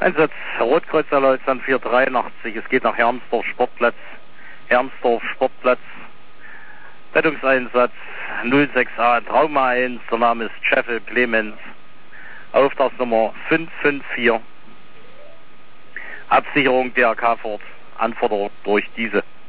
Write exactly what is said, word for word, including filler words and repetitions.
Einsatz Rotkreuz Leutnant vierhundertdreiundachtzig, es geht nach Hermsdorf Sportplatz. Hermsdorf Sportplatz. Rettungseinsatz null sechs A Trauma eins, der Name ist Scheffel Clemens. Auftragsnummer fünf fünf vier. Absicherung D R K Ford. Anforderung durch diese.